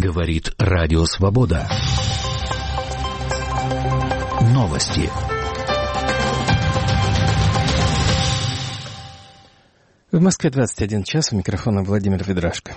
Говорит Радио Свобода. Новости. В Москве 21 час. У микрофона Владимир Ведрашко.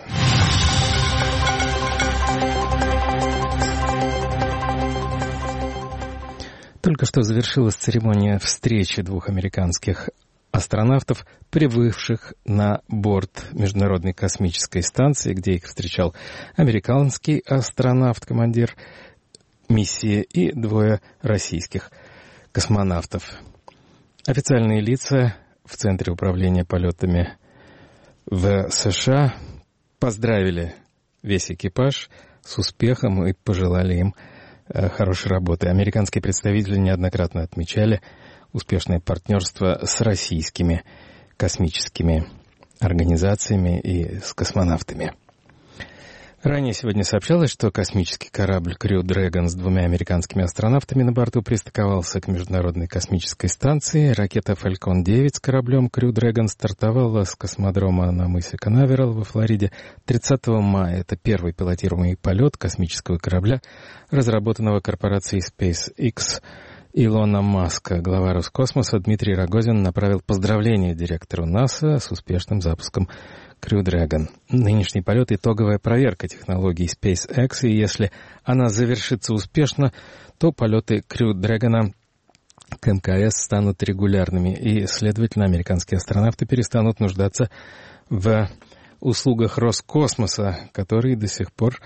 Только что завершилась церемония встречи двух американских астронавтов, прибывших на борт Международной космической станции, где их встречал американский астронавт, командир миссии, и двое российских космонавтов. Официальные лица в Центре управления полетами в США поздравили весь экипаж с успехом и пожелали им хорошей работы. Американские представители неоднократно отмечали успешное партнерство с российскими космическими организациями и с космонавтами. Ранее сегодня сообщалось, что космический корабль Crew Dragon с двумя американскими астронавтами на борту пристыковался к Международной космической станции. Ракета Falcon 9 с кораблем Crew Dragon стартовала с космодрома на мысе Канаверал во Флориде 30 мая. Это первый пилотируемый полет космического корабля, разработанного корпорацией SpaceX Илона Маска. Глава Роскосмоса Дмитрий Рогозин направил поздравления директору НАСА с успешным запуском Crew Dragon. Нынешний полет — итоговая проверка технологий SpaceX, и если она завершится успешно, то полеты Crew Dragon к МКС станут регулярными, и, следовательно, американские астронавты перестанут нуждаться в услугах Роскосмоса, который до сих пор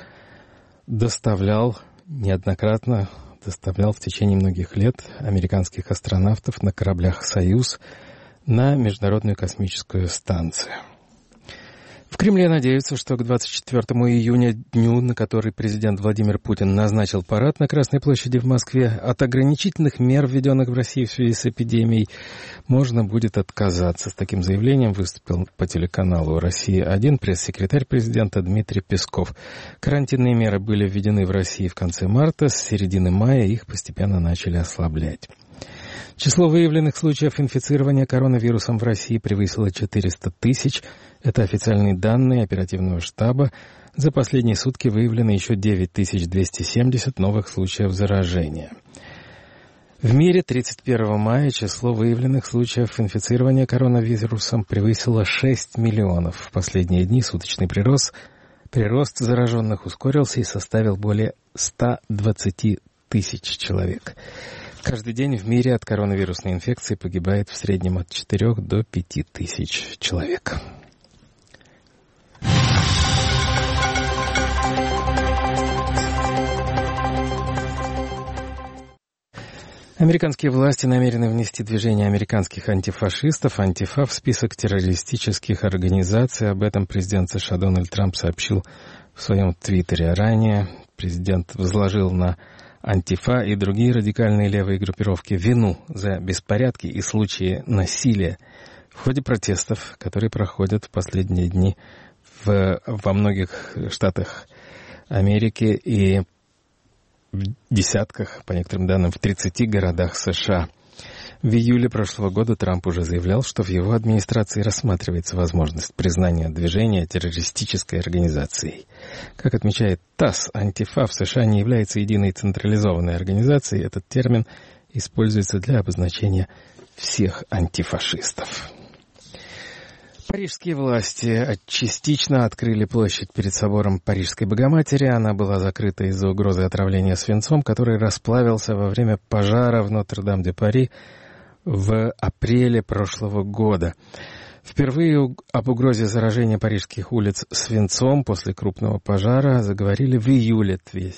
неоднократно доставлял в течение многих лет американских астронавтов на кораблях «Союз» на Международную космическую станцию. В Кремле надеются, что к 24 июня, дню, на который президент Владимир Путин назначил парад на Красной площади в Москве, от ограничительных мер, введенных в России в связи с эпидемией, можно будет отказаться. С таким заявлением выступил по телеканалу «Россия-1» пресс-секретарь президента Дмитрий Песков. Карантинные меры были введены в России в конце марта, с середины мая их постепенно начали ослаблять. Число выявленных случаев инфицирования коронавирусом в России превысило 400 тысяч. Это официальные данные оперативного штаба. За последние сутки выявлено еще 9270 новых случаев заражения. В мире 31 мая число выявленных случаев инфицирования коронавирусом превысило 6 миллионов. В последние дни суточный прирост зараженных ускорился и составил более 120 тысяч человек. Каждый день в мире от коронавирусной инфекции погибает в среднем от 4 до 5 тысяч человек. Американские власти намерены внести движение американских антифашистов, Антифа, в список террористических организаций. Об этом президент США Дональд Трамп сообщил в своем твиттере. Ранее президент возложил на Антифа и другие радикальные левые группировки вину за беспорядки и случаи насилия в ходе протестов, которые проходят в последние дни во многих штатах Америки и в десятках, по некоторым данным, в 30 городах США. В июле прошлого года Трамп уже заявлял, что в его администрации рассматривается возможность признания движения террористической организацией. Как отмечает ТАСС, Антифа в США не является единой централизованной организацией. Этот термин используется для обозначения всех антифашистов. Парижские власти частично открыли площадь перед собором Парижской Богоматери. Она была закрыта из-за угрозы отравления свинцом, который расплавился во время пожара в Нотр-Дам-де-Пари в апреле прошлого года. Впервые об угрозе заражения парижских улиц свинцом после крупного пожара заговорили в июле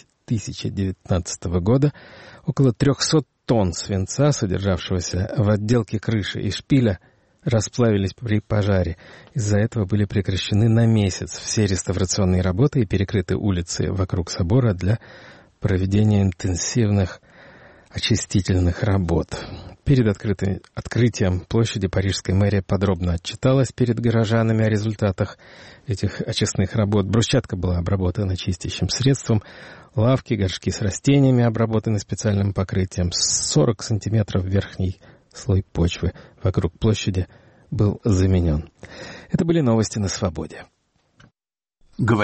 2019 года. Около 300 тонн свинца, содержавшегося в отделке крыши и шпиля, расплавились при пожаре. Из-за этого были прекращены на месяц все реставрационные работы и перекрыты улицы вокруг собора для проведения интенсивных очистительных работ. Перед открытием площади парижская мэрия подробно отчиталась перед горожанами о результатах этих очистных работ. Брусчатка была обработана чистящим средством, лавки, горшки с растениями обработаны специальным покрытием. 40 сантиметров верхний слой почвы вокруг площади был заменен. Это были новости на Свободе.